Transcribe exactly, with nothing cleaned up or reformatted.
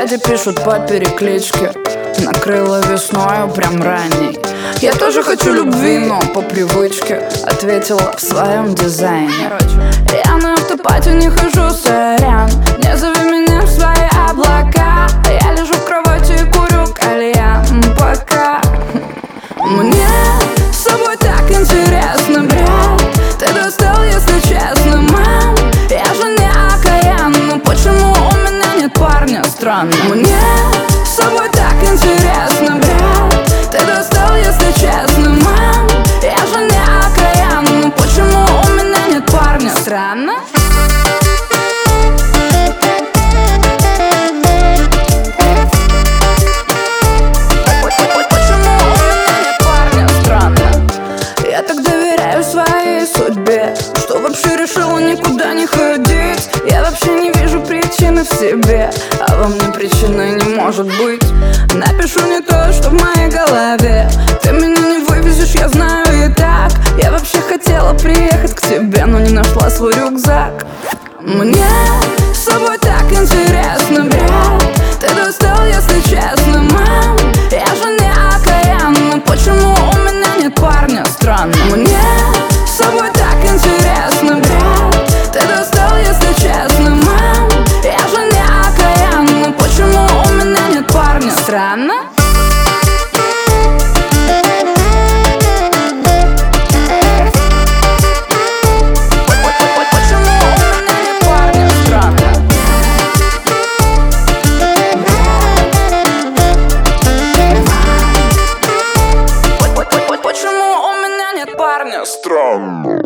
соседи пишут по перекличке. Накрыла весною прям ранней. Я тоже хочу любви, но по привычке ответила в своем дизайне. Я на автопате не хожу, сорян. Не зови меня в свои облака. Я лежу в кровати и курю кальян. Пока мне с собой так интересно, брат. Ты достал, если честно, мам. Я же не окаян, но почему у меня нет парня? Странно. Мне с собой так интересно, брат. Ты достал, если честно, мам. Я же не окаян, но почему у меня нет парня? Странно. Я так доверяю своей судьбе, что вообще решила никуда не ходить. Я вообще не вижу причины в себе, а во мне причины не может быть. Напишу не то, что в моей голове. Ты меня не вывезешь, я знаю и так. Я вообще хотела приехать к тебе, но не нашла свой рюкзак. Мне с собой так интересно, брат. Ты достал, если честно, мам. Я же не окаян, но почему у меня нет парня? Странно. Мне с собой так интересно, брат. Ты достал, если честно, мам. Я же не окаян, но почему у меня нет парня? Странно. Странно.